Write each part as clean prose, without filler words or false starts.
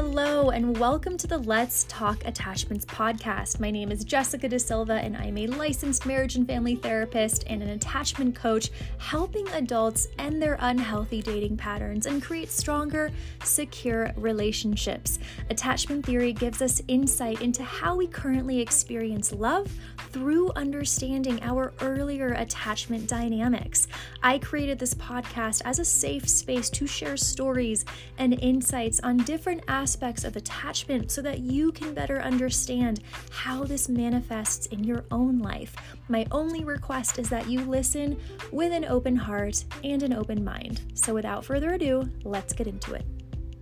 Hello, and welcome to the Let's Talk Attachments podcast. My name is Jessica Da Silva, and I'm a licensed marriage and family therapist and an attachment coach, helping adults end their unhealthy dating patterns and create stronger, secure relationships. Attachment theory gives us insight into how we currently experience love through understanding our earlier attachment dynamics. I created this podcast as a safe space to share stories and insights on different aspects of attachment so that you can better understand how this manifests in your own life. My only request is that you listen with an open heart and an open mind. So without further ado, let's get into it.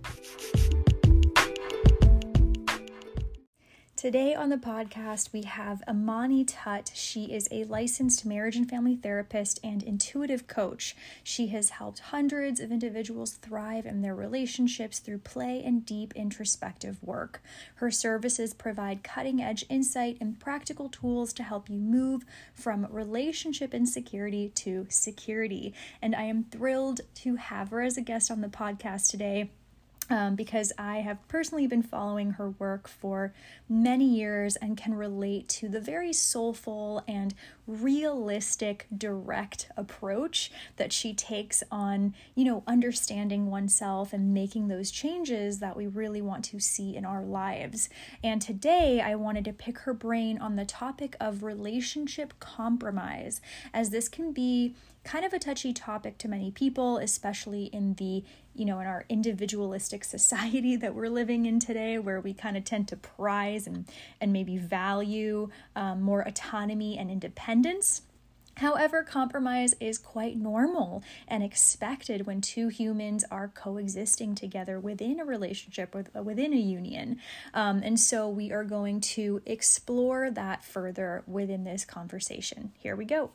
Today on the podcast, we have Imani Tutt. She is a licensed marriage and family therapist and intuitive coach. She has helped hundreds of individuals thrive in their relationships through play and deep introspective work. Her services provide cutting-edge insight and practical tools to help you move from relationship insecurity to security. And I am thrilled to have her as a guest on the podcast today. Because I have personally been following her work for many years and can relate to the very soulful and realistic, direct approach that she takes on, understanding oneself and making those changes that we really want to see in our lives. And today I wanted to pick her brain on the topic of relationship compromise, as this can be kind of a touchy topic to many people, especially in the, in our individualistic society that we're living in today, where we kind of tend to prize and maybe value more autonomy and independence. However, compromise is quite normal and expected when two humans are coexisting together within a relationship, within a union. And so we are going to explore that further within this conversation. Here we go.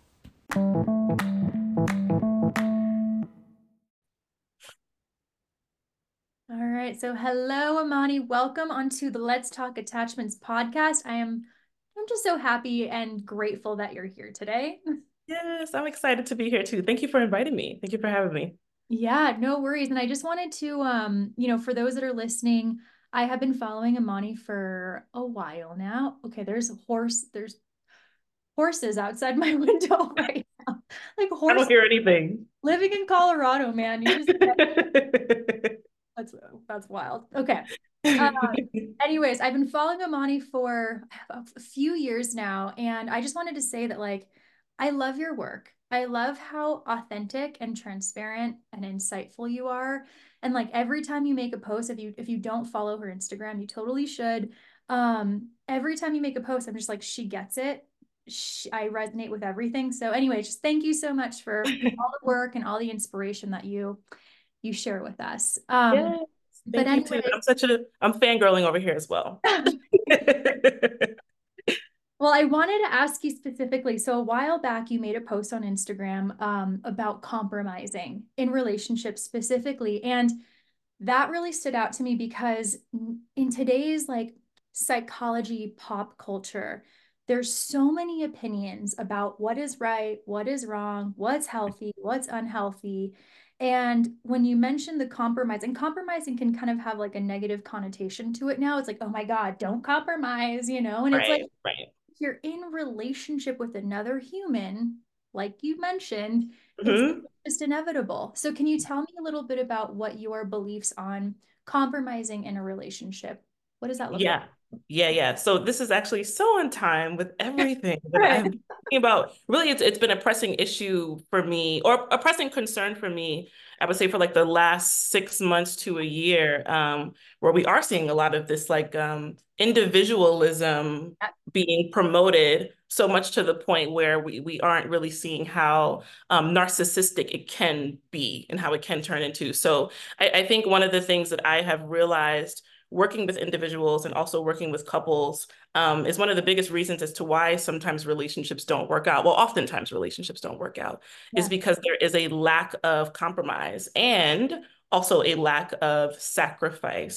All right. So hello, Imani. Welcome onto the Let's Talk Attachments podcast. I'm just so happy and grateful that you're here today. Yes, I'm excited to be here too. Thank you for inviting me. Thank you for having me. Yeah, no worries. And I just wanted to, for those that are listening, I have been following Imani for a while now. Okay, there's horses outside my window right now. Like I horses. don't hear anything. Living in Colorado, man. You just that's wild. Okay. Anyways, I've been following Imani for a few years now, and I just wanted to say that, I love your work. I love how authentic and transparent and insightful you are. And every time you make a post, if you don't follow her Instagram, you totally should. Every time you make a post, I'm just like, she gets it. I resonate with everything. So anyway, just thank you so much for all the work and all the inspiration that you share with us. Yes, But thank you too. I'm fangirling over here as well. Well, I wanted to ask you specifically. So a while back, you made a post on Instagram about compromising in relationships specifically. And that really stood out to me because in today's psychology pop culture, there's so many opinions about what is right, what is wrong, what's healthy, what's unhealthy. And when you mentioned the compromise, and compromising can kind of have a negative connotation to it now. It's like, oh my God, don't compromise, and it's Right. if you're in relationship with another human, like you mentioned, it's Mm-hmm. just inevitable. So can you tell me a little bit about what your beliefs on compromising in a relationship? What does that look like? Yeah. So this is actually so on time with everything that Right. I've been thinking about. Really, it's been a pressing issue for me, or a pressing concern for me, I would say, for the last 6 months to a year, where we are seeing a lot of this individualism being promoted, so much to the point where we aren't really seeing how narcissistic it can be and how it can turn into. So I think one of the things that I have realized working with individuals and also working with couples is one of the biggest reasons as to why sometimes relationships don't work out. Well, oftentimes relationships don't work out is because there is a lack of compromise and also a lack of sacrifice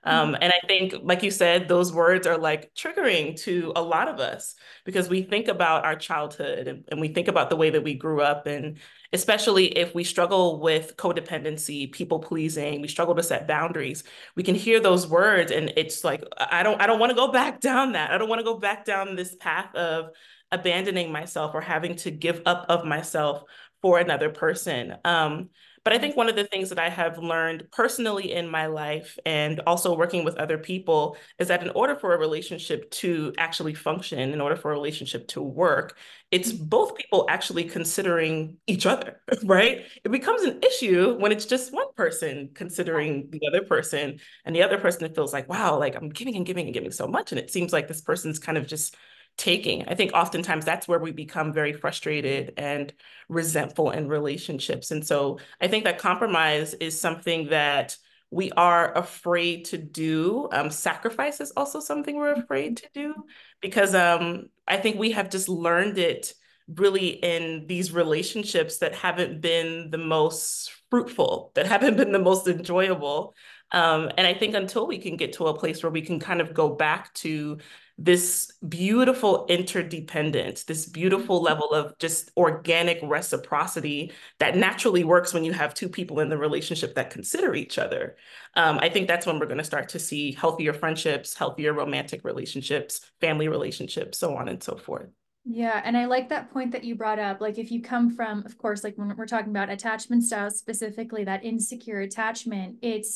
And I think, like you said, those words are like triggering to a lot of us because we think about our childhood and we think about the way that we grew up. And especially if we struggle with codependency, people pleasing, we struggle to set boundaries, we can hear those words and it's like, I don't want to go back down that. I don't want to go back down this path of abandoning myself or having to give up of myself for another person. But I think one of the things that I have learned personally in my life and also working with other people is that in order for a relationship to actually function, in order for a relationship to work, it's both people actually considering each other, right? It becomes an issue when it's just one person considering the other person and the other person feels like, wow, like I'm giving and giving and giving so much. And it seems like this person's kind of just taking. I think oftentimes that's where we become very frustrated and resentful in relationships. And so I think that compromise is something that we are afraid to do. Sacrifice is also something we're afraid to do because I think we have just learned it really in these relationships that haven't been the most fruitful, that haven't been the most enjoyable. And I think until we can get to a place where we can kind of go back to this beautiful interdependence, this beautiful level of just organic reciprocity that naturally works when you have two people in the relationship that consider each other. I think that's when we're going to start to see healthier friendships, healthier romantic relationships, family relationships, so on and so forth. Yeah, and I like that point that you brought up. Like, if you come from, of course, like when we're talking about attachment styles, specifically that insecure attachment, it's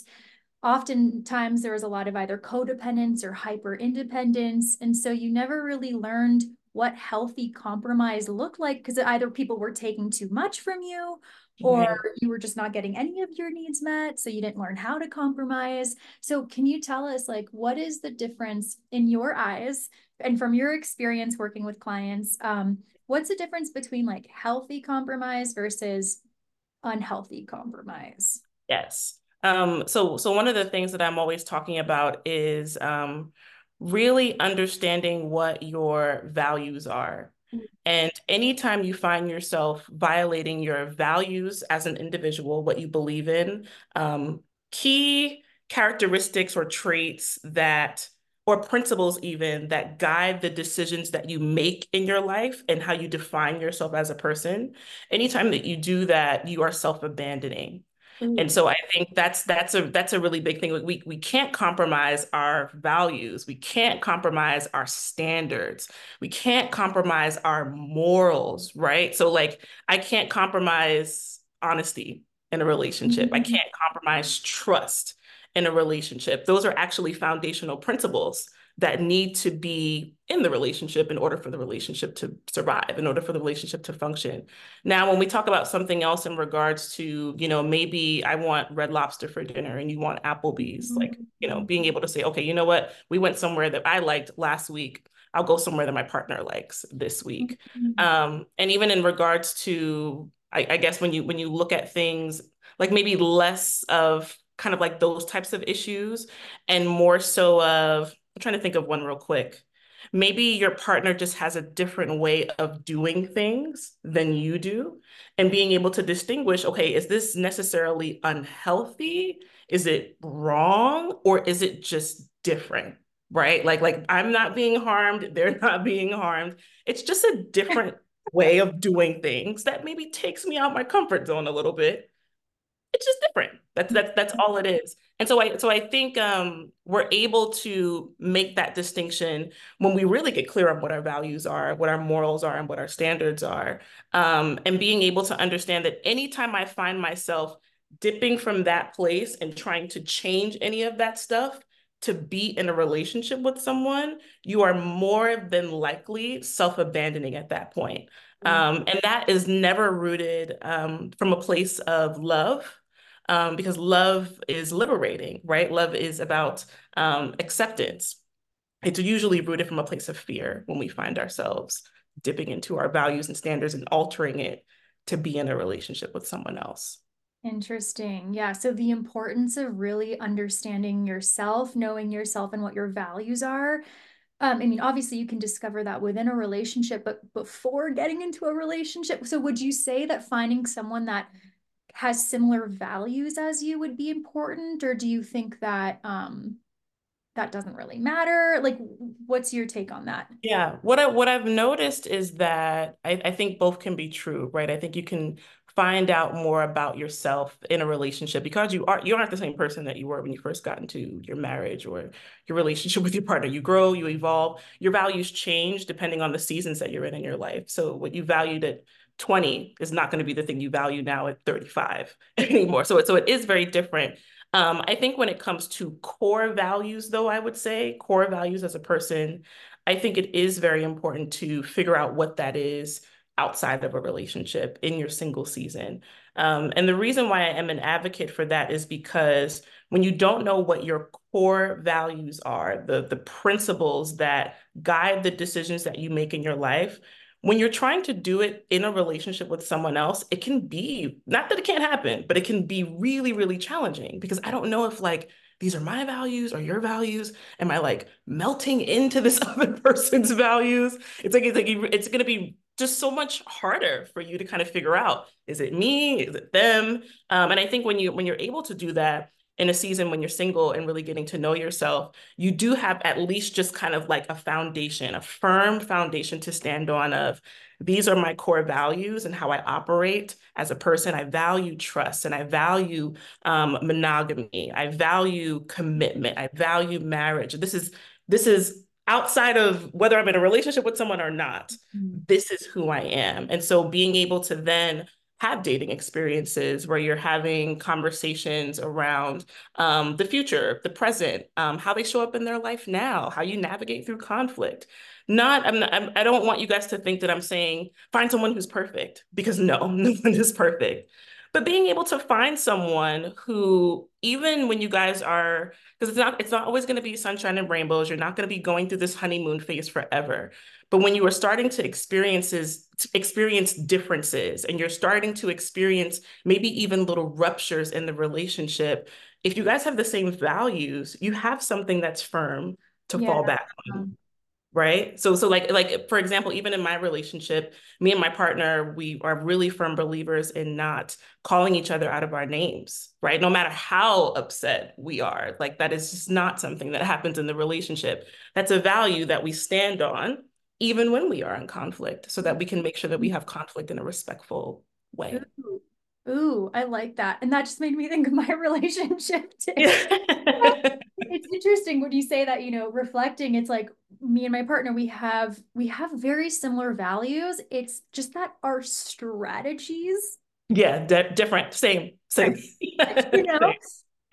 oftentimes there was a lot of either codependence or hyper independence. And so you never really learned what healthy compromise looked like because either people were taking too much from you or Right. you were just not getting any of your needs met. So you didn't learn how to compromise. So can you tell us, like, what is the difference in your eyes and from your experience working with clients? What's the difference between like healthy compromise versus unhealthy compromise? Yes. So one of the things that I'm always talking about is really understanding what your values are. And anytime you find yourself violating your values as an individual, what you believe in, key characteristics or traits that, or principles even that guide the decisions that you make in your life and how you define yourself as a person, anytime that you do that, you are self-abandoning. And Ooh. so I think that's a really big thing. We can't compromise our values. We can't compromise our standards. We can't compromise our morals, right? So like I can't compromise honesty in a relationship. I Mhm. can't compromise trust in a relationship. Those are actually foundational principles that need to be in the relationship in order for the relationship to survive, in order for the relationship to function. Now, when we talk about something else in regards to, maybe I want Red Lobster for dinner and you want Applebee's, like, being able to say, okay, you know what? We went somewhere that I liked last week. I'll go somewhere that my partner likes this week. And even in regards to, I guess when you look at things like maybe less of kind of like those types of issues and more so of, I'm trying to think of one real quick. Maybe your partner just has a different way of doing things than you do, and being able to distinguish, okay, is this necessarily unhealthy? Is it wrong? Or is it just different? Right? Like I'm not being harmed, they're not being harmed. It's just a different way of doing things that maybe takes me out my comfort zone a little bit. It's just different. That's all it is. And so I think we're able to make that distinction when we really get clear on what our values are, what our morals are, and what our standards are. And being able to understand that anytime I find myself dipping from that place and trying to change any of that stuff to be in a relationship with someone, you are more than likely self-abandoning at that point. And that is never rooted from a place of love, because love is liberating, right? Love is about acceptance. It's usually rooted from a place of fear when we find ourselves dipping into our values and standards and altering it to be in a relationship with someone else. Interesting. Yeah. So the importance of really understanding yourself, knowing yourself and what your values are. I mean, obviously you can discover that within a relationship, but before getting into a relationship. So would you say that finding someone that has similar values as you would be important, or do you think that that doesn't really matter? Like, what's your take on that? Yeah, what I've noticed is that I think both can be true, right? I think you can find out more about yourself in a relationship because you aren't the same person that you were when you first got into your marriage or your relationship with your partner. You grow, you evolve, your values change depending on the seasons that you're in your life. So what you valued at 20 is not going to be the thing you value now at 35 anymore. So it is very different. I think when it comes to core values, though, I would say core values as a person, I think it is very important to figure out what that is outside of a relationship in your single season. And the reason why I am an advocate for that is because when you don't know what your core values are, the principles that guide the decisions that you make in your life, when you're trying to do it in a relationship with someone else, it can be, not that it can't happen, but it can be really, really challenging because I don't know if like these are my values or your values. Am I like melting into this other person's values? It's going to be just so much harder for you to kind of figure out, is it me? Is it them? And I think when you're able to do that in a season when you're single and really getting to know yourself, you do have at least just kind of like a foundation, a firm foundation to stand on of these are my core values and how I operate as a person. I value trust and I value monogamy. I value commitment. I value marriage. This is outside of whether I'm in a relationship with someone or not. Mm. This is who I am. And so being able to then have dating experiences where you're having conversations around the future, the present, how they show up in their life now, how you navigate through conflict. I don't want you guys to think that I'm saying find someone who's perfect because no, no one is perfect. But being able to find someone who, even when you guys are, because it's not always going to be sunshine and rainbows, you're not going to be going through this honeymoon phase forever. But when you are starting to experience differences and you're starting to experience maybe even little ruptures in the relationship, if you guys have the same values, you have something that's firm to Yeah. fall back on. Right. So like for example, even in my relationship, me and my partner, we are really firm believers in not calling each other out of our names, right? No matter how upset we are, like that is just not something that happens in the relationship. That's a value that we stand on, even when we are in conflict, so that we can make sure that we have conflict in a respectful way. Ooh, ooh, I like that. And that just made me think of my relationship too. Yeah. It's interesting when you say that, reflecting, it's like me and my partner, we have very similar values. It's just that our strategies Yeah, different, same. you know? Same.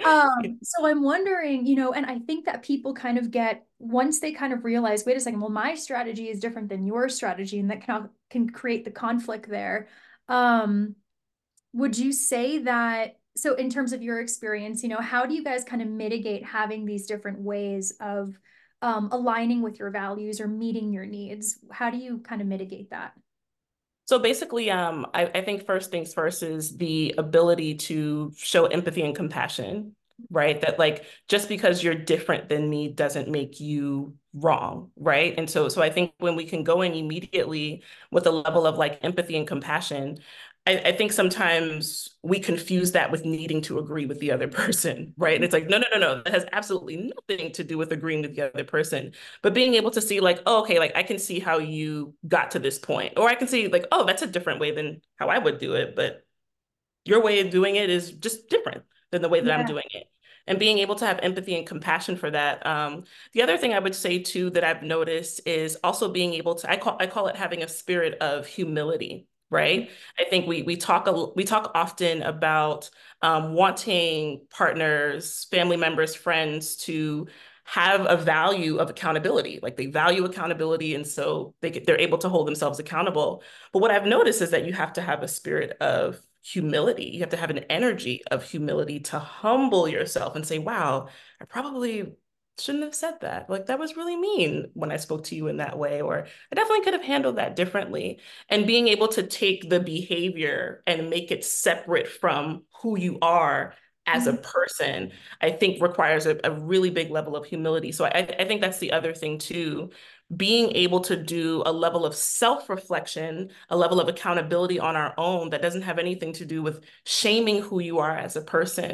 So I'm wondering, and I think that people kind of get, once they kind of realize, wait a second, well, my strategy is different than your strategy, and that can create the conflict there. Um, would you say that, so in terms of your experience, how do you guys kind of mitigate having these different ways of aligning with your values or meeting your needs? How do you kind of mitigate that? So basically, I think first things first is the ability to show empathy and compassion, right? That like just because you're different than me doesn't make you wrong, right? And so I think when we can go in immediately with a level of like empathy and compassion, I think sometimes we confuse that with needing to agree with the other person, right? And it's like, no, no, no, no, that has absolutely nothing to do with agreeing with the other person, but being able to see like, oh, okay, like I can see how you got to this point, or I can see like, oh, that's a different way than how I would do it, but your way of doing it is just different than the way that I'm Yeah. doing it. And being able to have empathy and compassion for that. The other thing I would say too that I've noticed is also being able to, I call it having a spirit of humility, right? I think we talk often about wanting partners, family members, friends to have a value of accountability. Like they value accountability, and so they're able to hold themselves accountable. But what I've noticed is that you have to have a spirit of humility. You have to have an energy of humility to humble yourself and say, wow, I probably shouldn't have said that. Like that was really mean when I spoke to you in that way, or I definitely could have handled that differently. And being able to take the behavior and make it separate from who you are as a Mhm. person, I think requires a really big level of humility. So I think that's the other thing too, being able to do a level of self-reflection, a level of accountability on our own that doesn't have anything to do with shaming who you are as a person,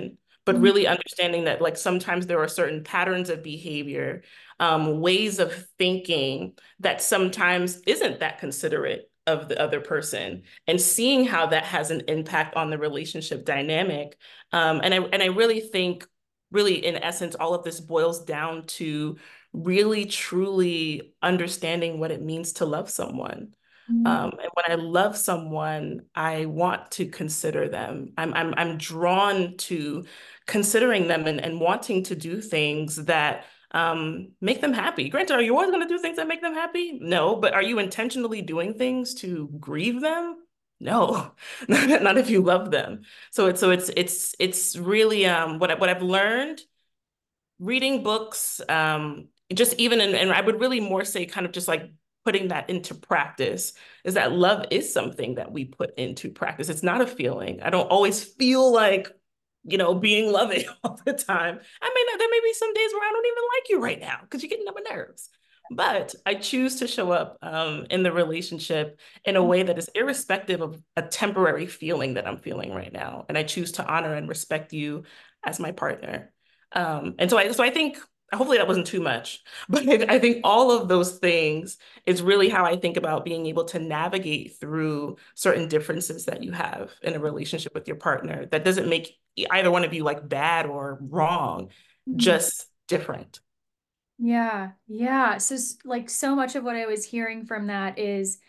but Mhm. really understanding that like sometimes there are certain patterns of behavior, ways of thinking that sometimes isn't that considerate of the other person, and seeing how that has an impact on the relationship dynamic. And I really think, really in essence, all of this boils down to really truly understanding what it means to love someone. Mhm. And when I love someone, I want to consider them. I'm drawn to considering them and wanting to do things that make them happy. Granted, are you always going to do things that make them happy? No, but are you intentionally doing things to grieve them? No, not if you love them. So it's really what I've learned reading books, just even and I would really more say kind of just like putting that into practice is that love is something that we put into practice. It's not a feeling. I don't always feel like, being loving all the time. I mean, there may be some days where I don't even like you right now because you're getting on my nerves. But I choose to show up in the relationship in a way that is irrespective of a temporary feeling that I'm feeling right now. And I choose to honor and respect you as my partner. And so I think hopefully that wasn't too much, but I think all of those things is really how I think about being able to navigate through certain differences that you have in a relationship with your partner. That doesn't make either one of you like bad or wrong, Mhm. just different. Yeah, yeah. So like so much of what I was hearing from that is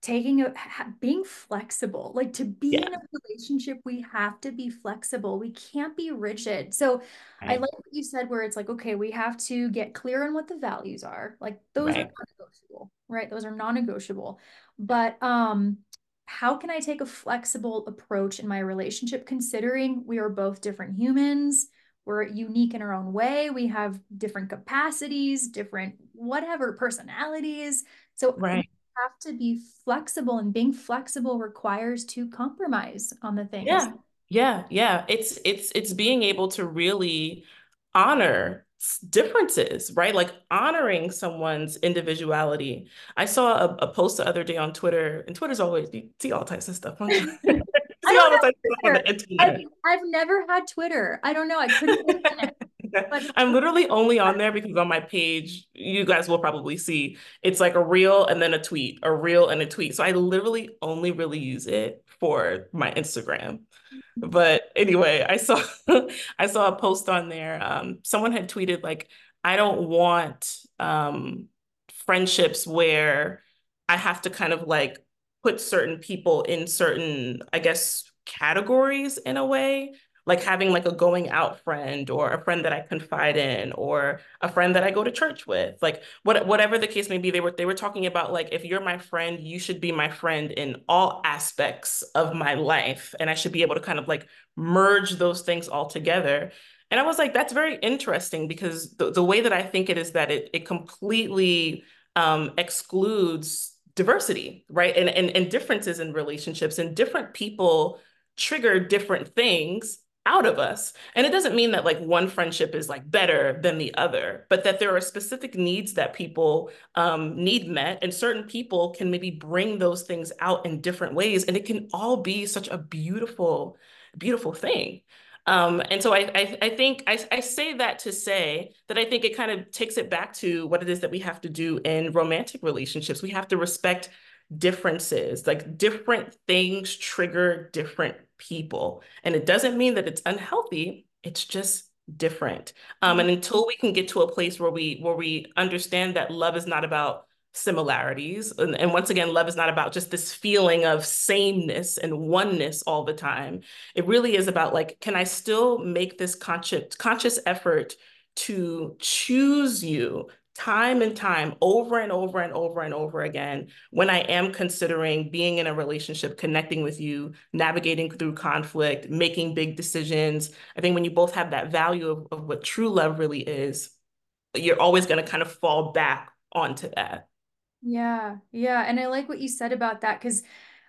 being flexible. Like to be Yeah. in a relationship, we have to be flexible. We can't be rigid. So I Right. like what you said where it's like, okay, we have to get clear on what the values are. Like those are Right. non-negotiable, right? Those are non-negotiable. But how can I take a flexible approach in my relationship considering we are both different humans? We're unique in our own way. We have different capacities, different whatever personalities. So we Right. have to be flexible, and being flexible requires to compromise on the things. Yeah, yeah. It's being able to really honor differences, right? Like honoring someone's individuality. I saw a post the other day on Twitter, and Twitter's always you see all types of stuff on Twitter. You I see all don't the have types of stuff on Twitter. the I've internet. I've never had Twitter. I don't know. I couldn't open it. But I'm literally only on there because on my page, you guys will probably see it's like a reel and then a tweet, a reel and a tweet. So I literally only really use it for my Instagram. But anyway, I saw a post on there. Someone had tweeted like, I don't want friendships where I have to kind of like put certain people in certain, I guess, categories in a way. Like having like a going out friend or a friend that I confide in or a friend that I go to church with. Like whatever the case may be, they were talking about like if you're my friend, you should be my friend in all aspects of my life. And I should be able to kind of like merge those things all together. And I was like, that's very interesting because the way that I think it is that it completely excludes diversity, right? And differences in relationships and different people trigger different things out of us. And it doesn't mean that like one friendship is like better than the other, but that there are specific needs that people need met, and certain people can maybe bring those things out in different ways, and it can all be such a beautiful, beautiful thing. And so I think I say that to say that I think it kind of takes it back to what it is that we have to do in romantic relationships. We have to respect differences, like different things trigger different people. And it doesn't mean that it's unhealthy, it's just different. And until we can get to a place where we understand that love is not about similarities, and once again, love is not about just this feeling of sameness and oneness all the time. It really is about like, can I still make this conscious effort to choose you time and time over and over and over and over again when I am considering being in a relationship, connecting with you, navigating through conflict, making big decisions. I think when you both have that value of what true love really is, you're always going to kind of fall back onto that. yeah, yeah. And I like what you said about that because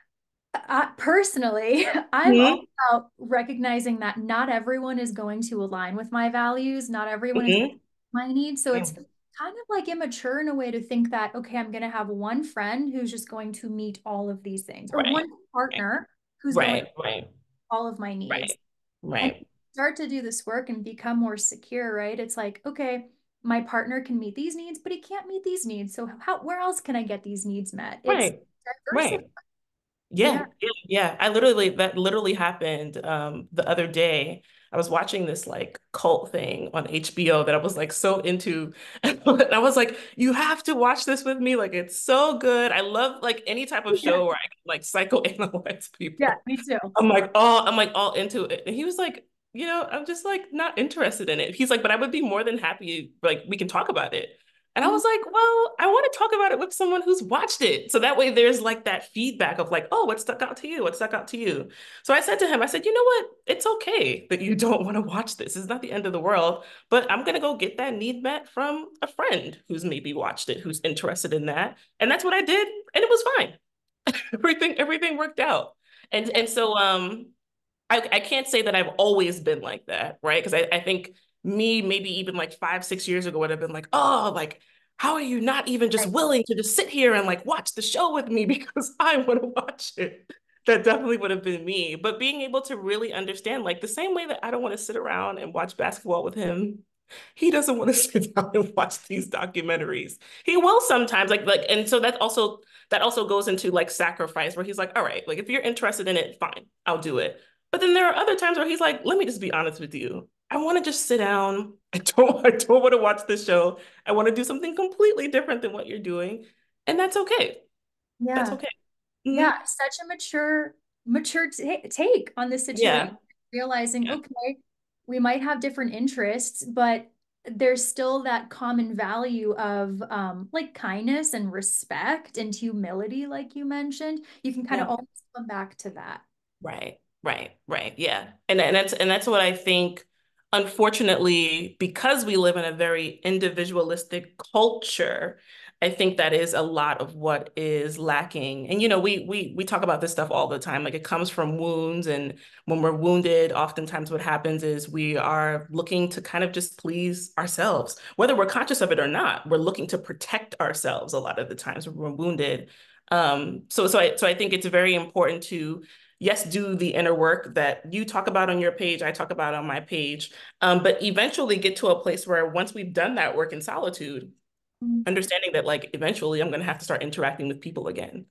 personally, I'm all Mhm, about recognizing that not everyone is going to align with my values. Not everyone is mhm. my needs. So it's kind of like immature in a way to think that, okay, I'm going to have one friend who's just going to meet all of these things, or Right, one partner who's going to right, right, meet all of my needs. right, And right, start to do this work and become more secure, right? It's like, okay, my partner can meet these needs, but he can't meet these needs. So where else can I get these needs met? It's Right. diversity. Right. Yeah. Yeah. That literally happened the other day. I was watching this like cult thing on HBO that I was like so into. And I was like, you have to watch this with me. Like it's so good. I love like any type of Yeah. show where I can like psychoanalyze Yeah, people. me too. I'm like all into it. And he was like, I'm just like not interested in it. He's like, but I would be more than happy, like we can talk about it. And I Mhm. was like, well, I want to talk about it with someone who's watched it. So that way there's like that feedback of like, oh, what stuck out to you? What stuck out to you? So I said to him, I said, you know what? It's okay that you don't want to watch this. It's not the end of the world, but I'm gonna go get that need met from a friend who's maybe watched it, who's interested in that. And that's what I did, and it was fine. Everything worked out. And so I can't say that I've always been like that, right? Because I think me maybe even like 5, 6 years ago would have been like, oh, like, how are you not even just Right. willing to just sit here and like watch the show with me because I want to watch it? That definitely would have been me. But being able to really understand, like the same way that I don't want to sit around and watch basketball with him, he doesn't want to sit down and watch these documentaries. He will sometimes, and so that also goes into like sacrifice where he's like, all right, like if you're interested in it, fine, I'll do it. But then there are other times where he's like, let me just be honest with you. I want to just sit down. I don't want to watch this show. I want to do something completely different than what you're doing. And that's okay. That's Yeah. okay. Yeah, Mhm. such a mature take on this situation, Yeah. realizing, Yeah. okay, we might have different interests, but there's still that common value of like kindness and respect and humility, like you mentioned. You can kind of Yeah. always come back to that. Right. Yeah. And that's what I think, unfortunately, because we live in a very individualistic culture, I think that is a lot of what is lacking. And we talk about this stuff all the time. Like it comes from wounds, and when we're wounded, oftentimes what happens is we are looking to kind of just please ourselves, whether we're conscious of it or not. We're looking to protect ourselves a lot of the times when we're wounded. So I think it's very important to yes, do the inner work that you talk about on your page, I talk about on my page, but eventually get to a place where once we've done that work in solitude, Mhm. understanding that like eventually I'm going to have to start interacting with people again.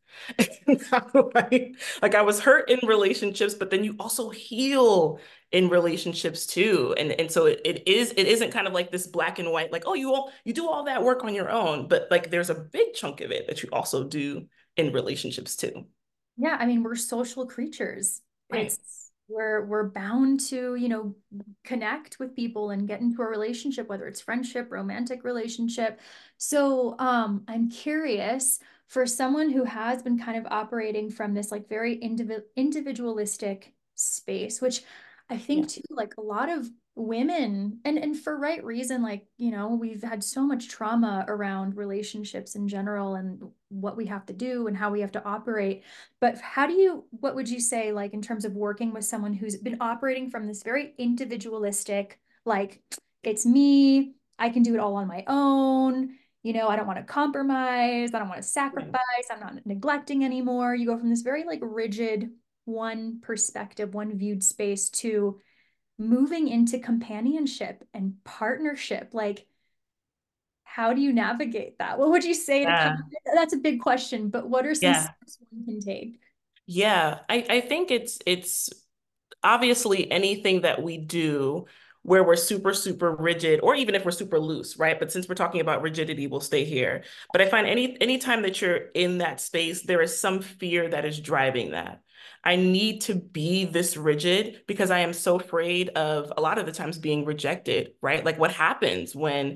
Like I was hurt in relationships, but then you also heal in relationships too. And so it isn't kind of like this black and white, like, oh, you do all that work on your own, but like there's a big chunk of it that you also do in relationships too. Yeah, I mean, we're social creatures. Right. We're bound to, connect with people and get into a relationship, whether it's friendship, romantic relationship. So, I'm curious for someone who has been kind of operating from this like very individualistic space, which I Yeah. think too, like a lot of women, and for right reason, like, we've had so much trauma around relationships in general and what we have to do and how we have to operate. But what would you say, like, in terms of working with someone who's been operating from this very individualistic, like, it's me, I can do it all on my own, I don't want to compromise, I don't want to Right. sacrifice, I'm not neglecting anymore. You go from this very, like, rigid, one perspective, one viewed space to moving into companionship and partnership. Like, how do you navigate that? What would you say to come? Yeah. That's a big question, but what are some Yeah. steps one can take? Yeah. I think it's obviously anything that we do where we're super, super rigid, or even if we're super loose, right? But since we're talking about rigidity, we'll stay here. But I find anytime that you're in that space, there is some fear that is driving that. I need to be this rigid because I am so afraid of a lot of the times being rejected, right? Like what happens when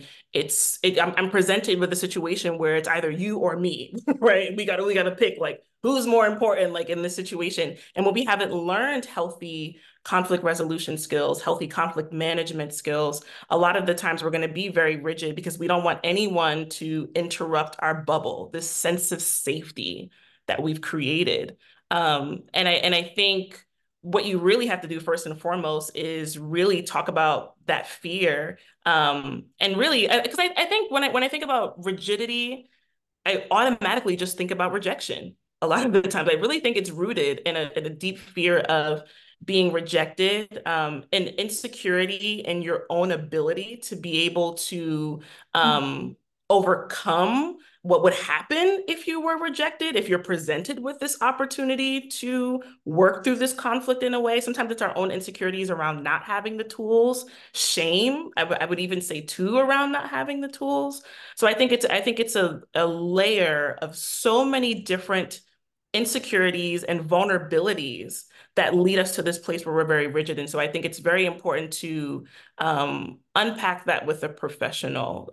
I'm presented with a situation where it's either you or me, right? We gotta pick like who's more important, like in this situation. And when we haven't learned healthy conflict resolution skills, healthy conflict management skills, a lot of the times we're going to be very rigid because we don't want anyone to interrupt our bubble, this sense of safety that we've created. And I think what you really have to do first and foremost is really talk about that fear. And really, because I think when I think about rigidity, I automatically just think about rejection. A lot of the times, I really think it's rooted in a deep fear of being rejected, and insecurity in your own ability to be able to overcome what would happen if you were rejected, if you're presented with this opportunity to work through this conflict in a way. Sometimes it's our own insecurities around not having the tools, shame. I would even say too around not having the tools. So I think it's a layer of so many different insecurities and vulnerabilities that lead us to this place where we're very rigid. And so I think it's very important to unpack that with a professional.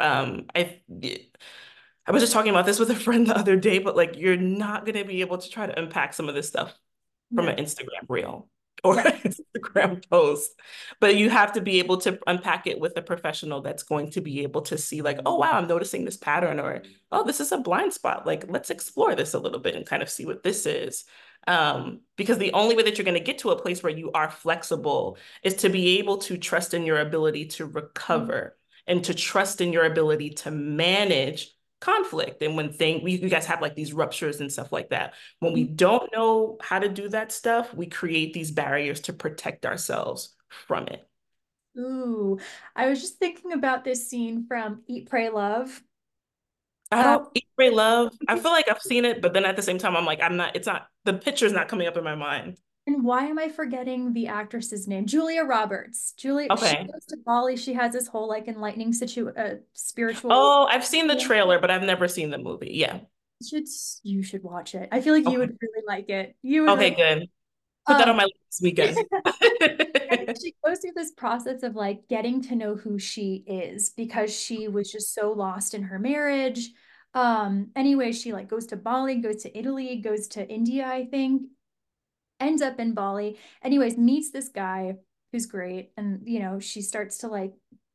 I was just talking about this with a friend the other day, but like you're not going to be able to try to unpack some of this stuff from No. an Instagram reel or Right. an Instagram post. But you have to be able to unpack it with a professional that's going to be able to see, like, oh, wow, I'm noticing this pattern, or, oh, this is a blind spot. Like, let's explore this a little bit and kind of see what this is. Because the only way that you're going to get to a place where you are flexible is to be able to trust in your ability to recover and to trust in your ability to manage conflict. And when you guys have like these ruptures and stuff like that, when we don't know how to do that stuff, we create these barriers to protect ourselves from it. Ooh, I was just thinking about this scene from Eat, Pray, Love. I Uh, don't eat, pray, love. I feel like I've seen it, but then at the same time, I'm like, it's not, the picture's not coming up in my mind. and why am I forgetting the actress's name? Julia Roberts. She Okay. goes to Bali. She has this whole like enlightening spiritual. Oh, I've seen the trailer, but I've never seen the movie. Yeah. should you should watch it. I feel like you Okay. would really like it. You would Okay, really. good. Put that on Um, my list this weekend. and she goes through this process of like getting to know who she is because she was just so lost in her marriage. Anyway, she like goes to Bali, goes to Italy, goes to India, I think, ends up in Bali. Anyways, meets this guy who's great, and she starts to like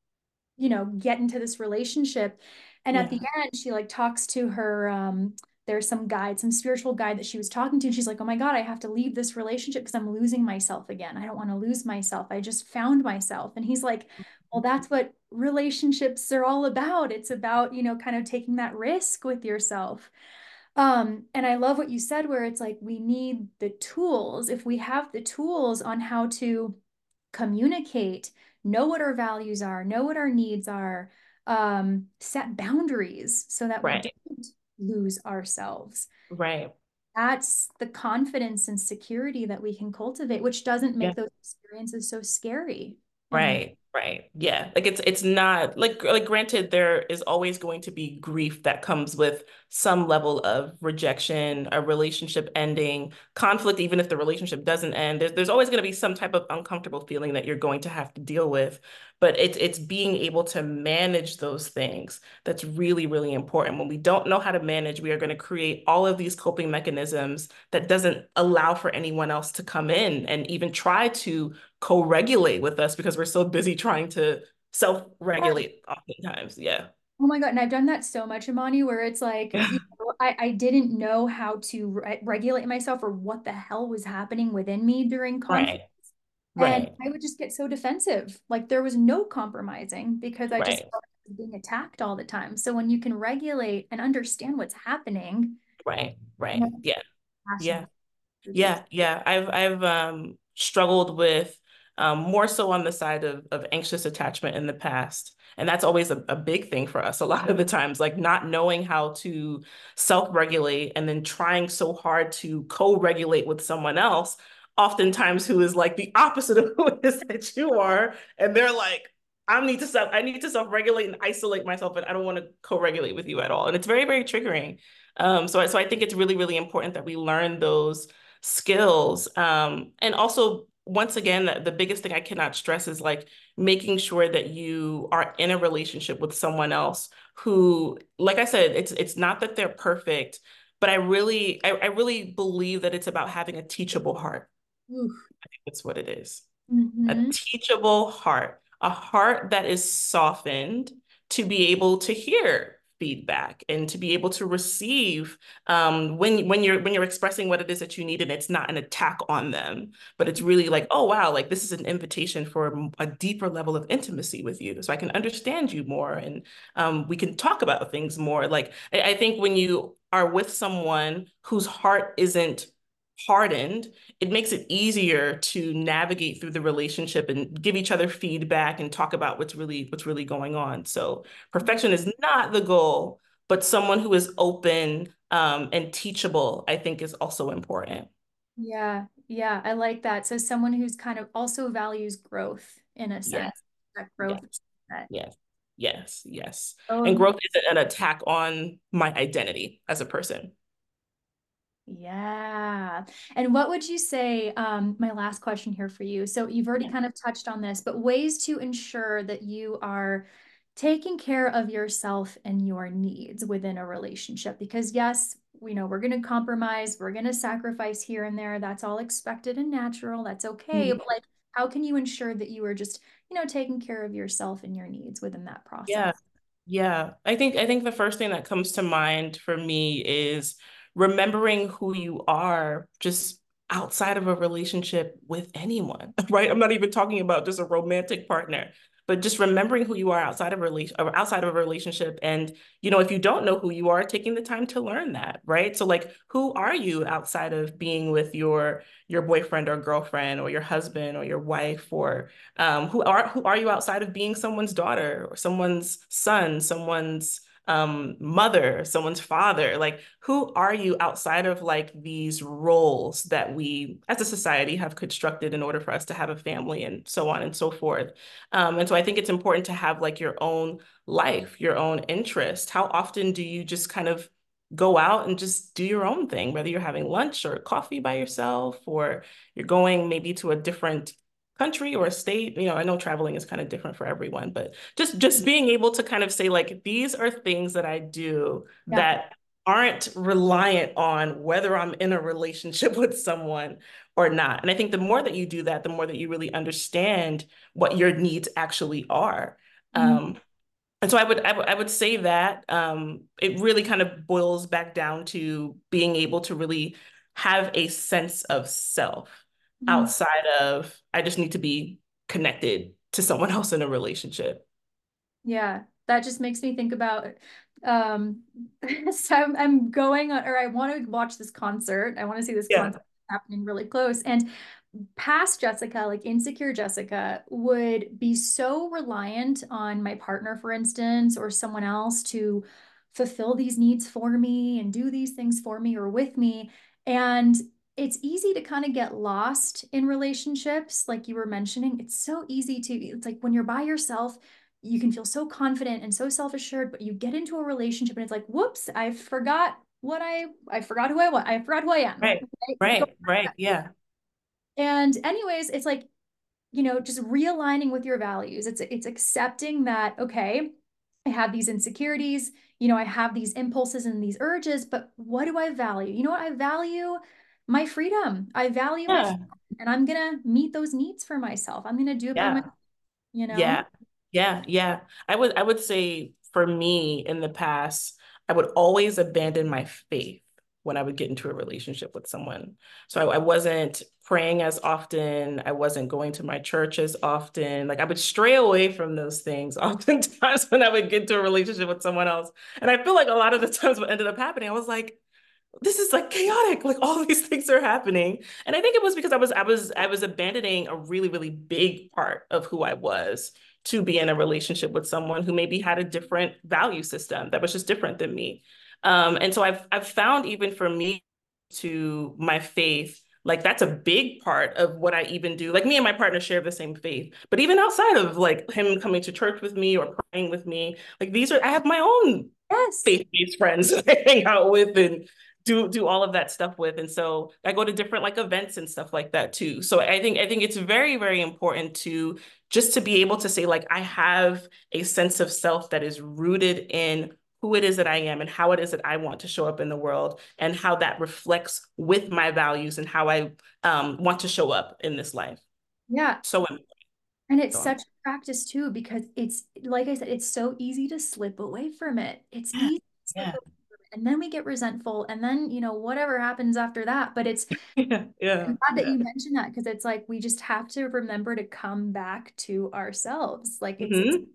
get into this relationship. And at the Yeah. end, she like talks to her, there's some guide, some spiritual guide that she was talking to. And she's like, oh my God, I have to leave this relationship because I'm losing myself again. I don't want to lose myself. I just found myself. And he's like, well, that's what relationships are all about. It's about, kind of taking that risk with yourself. And I love what you said, where it's like we need the tools. If we have the tools on how to communicate, know what our values are, know what our needs are, set boundaries so that we Right. don't lose ourselves. Right. That's the confidence and security that we can cultivate, which doesn't Yeah. make those experiences so scary anymore. Right, right. Yeah. Like it's not like granted there is always going to be grief that comes with some level of rejection, a relationship ending, conflict even if the relationship doesn't end. There's always going to be some type of uncomfortable feeling that you're going to have to deal with. But it's being able to manage those things that's really, really important. When we don't know how to manage, we are going to create all of these coping mechanisms that doesn't allow for anyone else to come in and even try to co-regulate with us because we're so busy trying to self-regulate oftentimes. Yeah. Oh my God. And I've done that so much, Imani, where it's like, I didn't know how to regulate myself or what the hell was happening within me during conflict. Right. And Right. I would just get so defensive. Like there was no compromising because I just Right. felt like I was being attacked all the time. So when you can regulate and understand what's happening, Right. you Right. know, Yeah. passion Yeah. through these. Yeah. I've struggled with more so on the side of anxious attachment in the past. And that's always a big thing for us a lot of the times, like not knowing how to self-regulate and then trying so hard to co-regulate with someone else, oftentimes who is like the opposite of who it is that you are. And they're like, I need to self-regulate and isolate myself, and I don't want to co-regulate with you at all. And it's very, very triggering. So I think it's really, really important that we learn those skills. And also, once again, the biggest thing I cannot stress is like making sure that you are in a relationship with someone else who, like I said, it's not that they're perfect, but I really believe that it's about having a teachable heart. Oof. I think that's what it is. A Mm-hmm. teachable heart, a heart that is softened to be able to hear feedback and to be able to receive when you're expressing what it is that you need, and it's not an attack on them, but it's really like, oh wow, like this is an invitation for a deeper level of intimacy with you so I can understand you more, and we can talk about things more. Like I think when you are with someone whose heart isn't hardened, it makes it easier to navigate through the relationship and give each other feedback and talk about what's really going on. So perfection is not the goal, but someone who is open and teachable, I think, is also important. Yeah, yeah, I like that. So someone who's kind of also values growth in a Yes, sense, that growth. yes, That, yes, yes, yes. And oh, growth isn't an attack on my identity as a person. yeah. And what would you say, my last question here for you. So you've already Yeah. kind of touched on this, but ways to ensure that you are taking care of yourself and your needs within a relationship. Because yes, we know we're going to compromise, we're going to sacrifice here and there. That's all expected and natural. That's okay. Mhm. But like, how can you ensure that you are just, taking care of yourself and your needs within that process? Yeah. Yeah, I think the first thing that comes to mind for me is remembering who you are just outside of a relationship with anyone, right? I'm not even talking about just a romantic partner, but just remembering who you are outside of a relationship. And if you don't know who you are, taking the time to learn that, right? So like, who are you outside of being with your boyfriend or girlfriend or your husband or your wife, or who are you outside of being someone's daughter or someone's son, someone's mother, someone's father? Like, who are you outside of like these roles that we as a society have constructed in order for us to have a family and so on and so forth? And so I think it's important to have like your own life, your own interest. How often do you just kind of go out and just do your own thing, whether you're having lunch or coffee by yourself, or you're going maybe to a different country or a state? I know traveling is kind of different for everyone, but just being able to kind of say like, these are things that I do Yeah. that aren't reliant on whether I'm in a relationship with someone or not. And I think the more that you do that, the more that you really understand what your needs actually are. Mhm. And so I would say that it really kind of boils back down to being able to really have a sense of self Mhm. outside of I just need to be connected to someone else in a relationship. Yeah, that just makes me think about um so I'm going on, or I want to watch this concert. I want to see this Yeah. concert happening really close. And past Jessica, like insecure Jessica, would be so reliant on my partner, for instance, or someone else to fulfill these needs for me and do these things for me or with me. And it's easy to kind of get lost in relationships, like you were mentioning. It's so easy to, it's like when you're by yourself, you can feel so confident and so self-assured, but you get into a relationship and it's like, whoops, I forgot who I was. I forgot who I am. Right. Right? It's Right. Right. Yeah. and anyways, it's like, just realigning with your values. It's accepting that, okay, I have these insecurities, I have these impulses and these urges, but what do I value? You know what? I value my freedom. I value my Yeah. freedom, and I'm gonna meet those needs for myself. I'm gonna do it by Yeah. myself, you know? Yeah. Yeah. Yeah. I would say for me in the past, I would always abandon my faith when I would get into a relationship with someone. So I wasn't praying as often. I wasn't going to my church as often. Like, I would stray away from those things oftentimes when I would get into a relationship with someone else. And I feel like a lot of the times what ended up happening, I was like, this is like chaotic. Like, all these things are happening. And I think it was because I was abandoning a really, really big part of who I was to be in a relationship with someone who maybe had a different value system that was just different than me. And so I've found, even for me, to my faith, like that's a big part of what I even do. Like, me and my partner share the same faith, but even outside of like him coming to church with me or praying with me, like I have my own Yes. faith-based friends I hang out with and do all of that stuff with. And so I go to different like events and stuff like that too. So I think it's very, very important to just to be able to say like, I have a sense of self that is rooted in who it is that I am and how it is that I want to show up in the world, and how that reflects with my values and how I want to show up in this life. Yeah. So important. And it's So such a practice too, because it's like I said, it's so easy to slip away from it. It's yeah, easy to slip yeah, away from it. And then we get resentful. And then, whatever happens after that. But yeah, yeah, I'm glad that yeah. you mentioned that, because it's like we just have to remember to come back to ourselves. Like it's Hmm.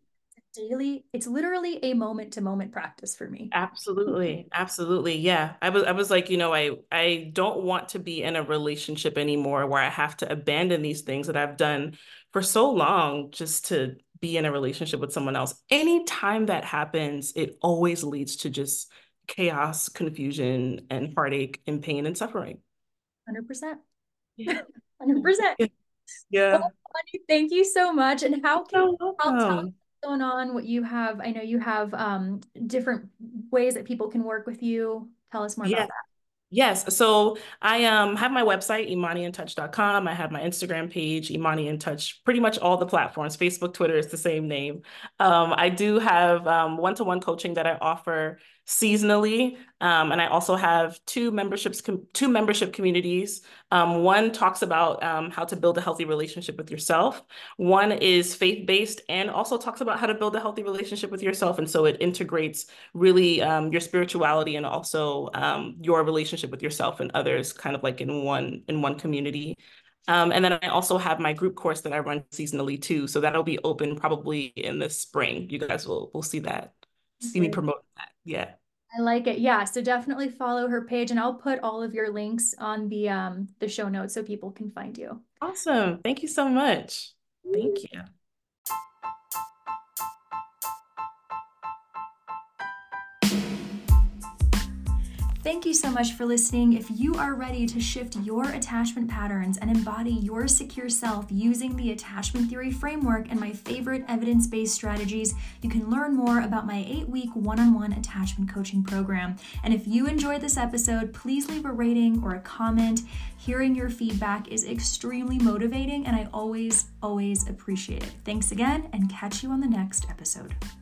daily, it's literally a moment to moment practice for me. Absolutely. Absolutely. Yeah. I was like, I don't want to be in a relationship anymore where I have to abandon these things that I've done for so long just to be in a relationship with someone else. Anytime that happens, it always leads to just chaos, confusion, and heartache and pain and suffering. 100%. Yeah. 100%. Yeah. Well, Bonnie, thank you so much. And how can So I'll tell us welcome. what's going on, what you have? I know you have different ways that people can work with you. Tell us more about Yeah. that. Yes. So I have my website, imaniintouch.com. I have my Instagram page, Imani in Touch, pretty much all the platforms. Facebook, Twitter is the same name. I do have one-to-one coaching that I offer seasonally. And I also have two membership communities. One talks about how to build a healthy relationship with yourself. One is faith-based and also talks about how to build a healthy relationship with yourself. And so it integrates really your spirituality and also your relationship with yourself and others kind of like in one community. And then I also have my group course that I run seasonally too. So that'll be open probably in the spring. You guys will see that, see me Great. promote that. Yeah. I like it. Yeah, so definitely follow her page and I'll put all of your links on the show notes so people can find you. Awesome. Thank you so much. Thank you. Thank you so much for listening. If you are ready to shift your attachment patterns and embody your secure self using the attachment theory framework and my favorite evidence-based strategies, you can learn more about my 8-week one-on-one attachment coaching program. And if you enjoyed this episode, please leave a rating or a comment. Hearing your feedback is extremely motivating and I always appreciate it. Thanks again and catch you on the next episode.